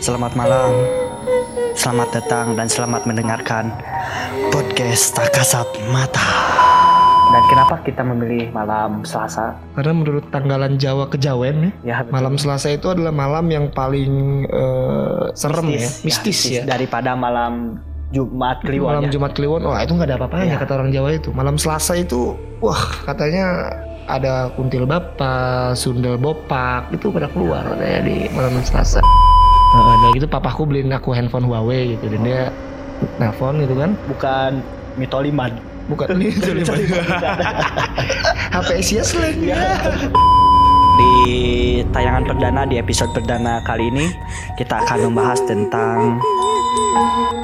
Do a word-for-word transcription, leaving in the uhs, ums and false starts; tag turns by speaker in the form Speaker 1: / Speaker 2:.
Speaker 1: Selamat malam, selamat datang dan selamat mendengarkan podcast Tak Kasat Mata. Dan kenapa kita memilih malam Selasa?
Speaker 2: Karena menurut tanggalan Jawa Kejawen
Speaker 1: Ya,
Speaker 2: ya, malam Selasa itu adalah malam yang paling uh, serem
Speaker 1: mistis,
Speaker 2: ya, mistis ya,
Speaker 1: ya. Daripada malam Jumat Kliwon.
Speaker 2: Malam
Speaker 1: ya.
Speaker 2: Jumat Kliwon, wah itu nggak ada apa-apanya
Speaker 1: Ya.
Speaker 2: kata orang Jawa itu. Malam Selasa itu, wah katanya ada kuntil bapa, sundel bopak itu pada keluar katanya di malam Selasa. Uh, nah gitu papaku beliin aku handphone Huawei gitu dan dia nelfon gitu kan.
Speaker 1: Bukan Mitoliman.
Speaker 2: Bukan ini H P Asia slang ya.
Speaker 1: Di tayangan perdana, di episode perdana kali ini kita akan membahas tentang